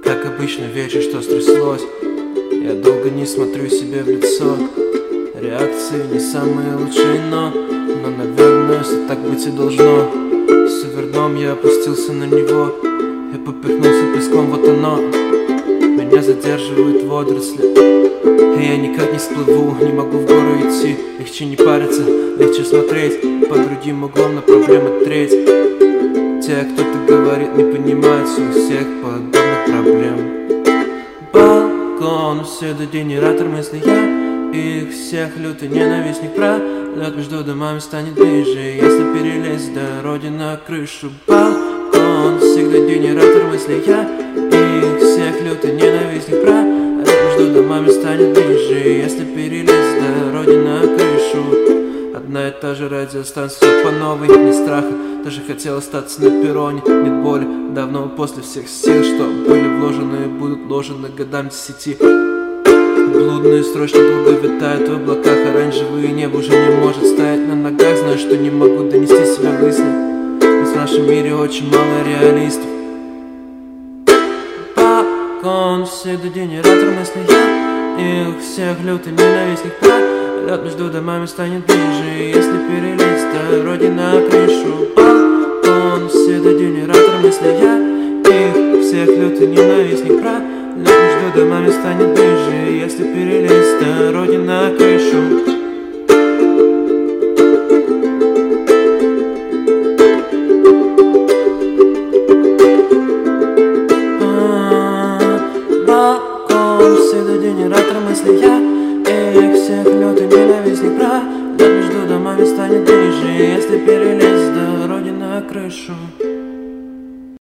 Как обычно вечер, что стряслось? Я долго не смотрю себе в лицо. Реакции не самые лучшие, но наверное, все так быть и должно. С овердом я опустился на него. Я поперхнулся песком, вот оно. Меня задерживают водоросли, и я никак не всплыву, не могу в гору идти. Легче не париться, легче смотреть по другим углом на проблемы треть. Те, кто-то говорит, не понимают у всех подобных проблем. Балкон, всюду генератор мыслей, я их всех лютый ненавистник. Пролет между домами станет ближе, если перелезть до родины на крышу. Балкон, всегда генератор мыслей, я их всех лютый ненавистник. Пролет между домами станет ближе, если перелезть до родины на крышу. Одна и та же радиостанция, все по новой, нет страха. Даже хотел остаться на перроне, нет боли. Давно после всех сил, что были вложены и будут вложены годам 10. Блудные строчки долго витают в облаках. Оранжевое небо уже не может стоять на ногах. Знаю, что не могу донести себя мысли, ведь в нашем мире очень мало реалистов. Балкон, всегда генератор мыслей, я их всех лютый ненавистник. Пролет между домами станет ближе, если перелезть до родины на крышу. Балкон, всегда генератор мыслей, я их всех лютый ненавистник. Пролет между домами станет ближе, если перелезть до родины на крышу. Балкон, всегда генератор мыслей, я их всех лютый ненавистник. Пролет между домами станет ближе, если перелезть до родины на крышу.